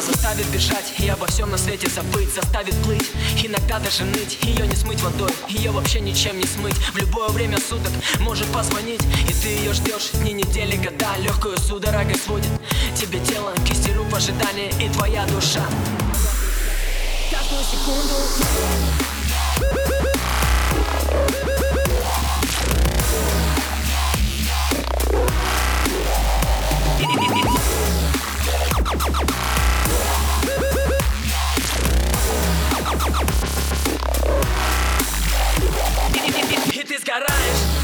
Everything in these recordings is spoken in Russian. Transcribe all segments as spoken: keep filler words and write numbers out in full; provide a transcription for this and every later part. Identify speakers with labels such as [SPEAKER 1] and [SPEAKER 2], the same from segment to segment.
[SPEAKER 1] Она заставит бежать и обо всем на свете забыть, заставит плыть, иногда даже ныть. Ее не смыть водой, ее вообще ничем не смыть. В любое время суток может позвонить, и ты ее ждешь дни, недели, года. Легкую судорогой сводит тебе тело, кисти рук в ожидании, и твоя душа каждую секунду. И ты сгораешь.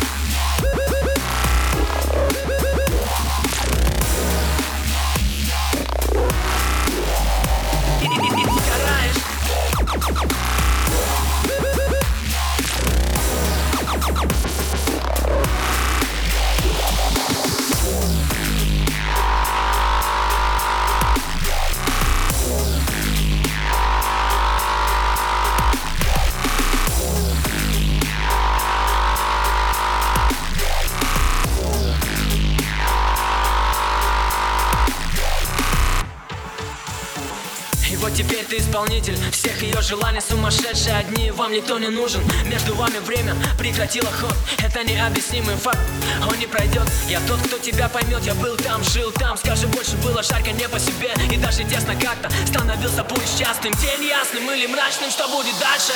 [SPEAKER 1] И ты сгораешь. И вот теперь ты исполнитель всех ее желаний, сумасшедшие одни, вам никто не нужен. Между вами время прекратило ход, это необъяснимый факт, он не пройдет. Я тот, кто тебя поймет, я был там, жил там. Скажи больше, было жарко не по себе, и даже тесно как-то. Становился путь счастным, день ясным или мрачным, что будет дальше?